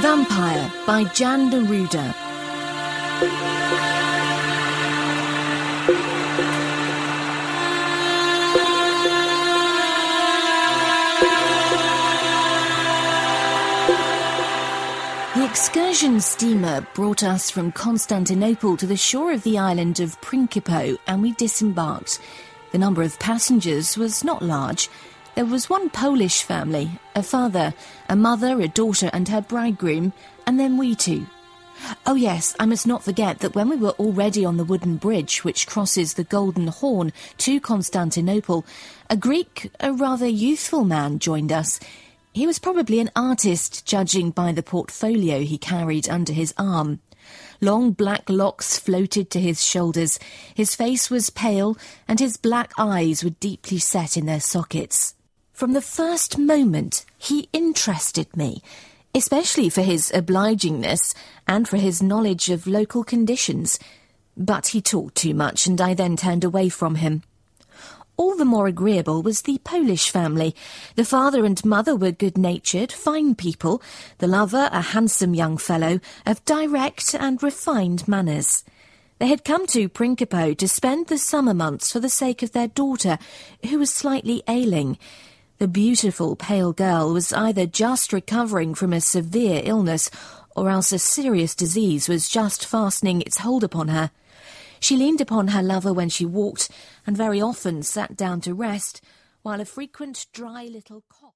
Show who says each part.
Speaker 1: Vampire by Jan Neruda. The excursion steamer brought us from Constantinople to the shore of the island of Principo, and we disembarked. The number of passengers was not large. There was one Polish family, a father, a mother, a daughter and her bridegroom, and then we two. Oh yes, I must not forget that when we were already on the wooden bridge which crosses the Golden Horn to Constantinople, a Greek, a rather youthful man joined us. He was probably an artist, judging by the portfolio he carried under his arm. Long black locks floated to his shoulders, his face was pale, and his black eyes were deeply set in their sockets. From the first moment, he interested me, especially for his obligingness and for his knowledge of local conditions. But he talked too much, and I then turned away from him. All the more agreeable was the Polish family. The father and mother were good-natured, fine people, the lover a handsome young fellow of direct and refined manners. They had come to Principo to spend the summer months for the sake of their daughter, who was slightly ailing. The beautiful pale girl was either just recovering from a severe illness, or else a serious disease was just fastening its hold upon her. She leaned upon her lover when she walked, and very often sat down to rest, while a frequent dry little cough